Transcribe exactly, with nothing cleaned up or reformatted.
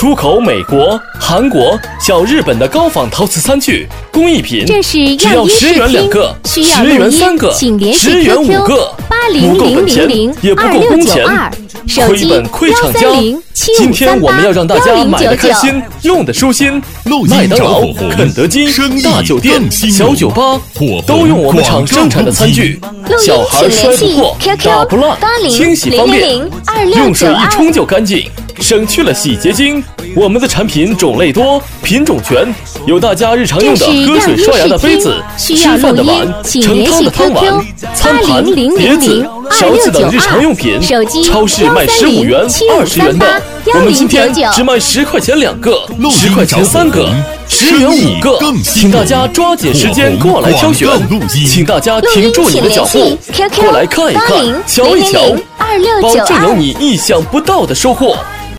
出口美国、韩国、小日本的高仿陶瓷餐具、工艺品， 这是只要十元两个， 需要十元三个， 请联系十元 Q Q 五个， 八零零零零也不二六够工钱九二，手机亏本亏厂家。今天我们要让大家买的开心，用的舒心。麦当劳、肯德基、大酒店、小酒吧都用我们厂生产的餐具，小孩摔不破，打不烂，清洗方便，用水一冲就干净，省去了洗洁精。我们的产品种类多，品种全，有大家日常用的喝水刷牙的杯子、吃饭的碗、盛汤的汤碗、餐盘、碟子、勺子等日常用品。超市卖十五元、二十元的，我们今天只卖十块钱两个，十块钱三个，十元五个，请大家抓紧时间过来挑选，请大家停住你的脚步，过来看一看，瞧一瞧，保证有你意想不到的收获。